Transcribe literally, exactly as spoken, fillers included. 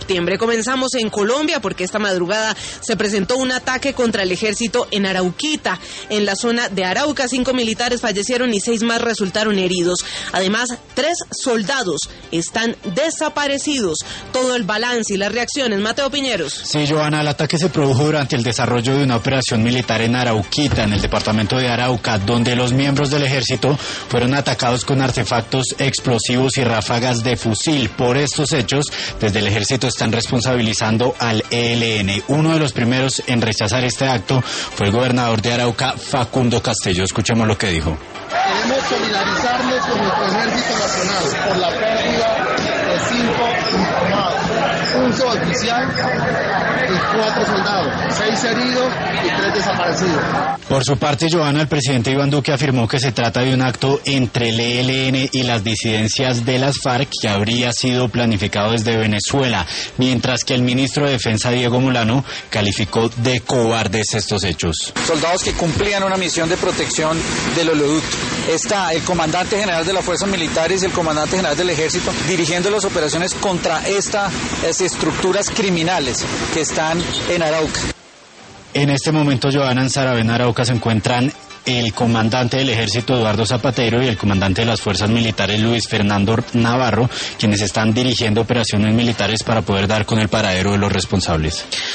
septiembre. Comenzamos en Colombia porque esta madrugada se presentó un ataque contra el ejército en Arauquita. En la zona de Arauca, cinco militares fallecieron y seis más resultaron heridos. Además, tres soldados están desaparecidos. Todo el balance y las reacciones. Mateo Piñeros. Sí, Joana, el ataque se produjo durante el desarrollo de una operación militar en Arauquita, en el departamento de Arauca, donde los miembros del ejército fueron atacados con artefactos explosivos y ráfagas de fusil. Por estos hechos, desde el ejército están responsabilizando al E L N. Uno de los primeros en rechazar este acto fue el gobernador de Arauca, Facundo Castillo. Escuchemos lo que dijo. Queremos solidarizarnos con nuestro ejército nacional por la pérdida de cinco informados, un suboficial y cuatro soldados, seis heridos y tres desaparecidos. Por su parte, Joana, el presidente Iván Duque afirmó que se trata de un acto entre el E L N y las disidencias de las FARC que habría sido planificado desde Venezuela, mientras que el ministro de Defensa, Diego Molano, calificó de cobardes estos hechos. Soldados que cumplían una misión de protección del oleoducto. Está el comandante general de las fuerzas militares y el comandante general del ejército dirigiendo las operaciones contra estas estructuras criminales que están en Arauca. En este momento, Joana, en Saravena, Arauca, se encuentran el comandante del ejército, Eduardo Zapatero, y el comandante de las fuerzas militares, Luis Fernando Navarro, quienes están dirigiendo operaciones militares para poder dar con el paradero de los responsables.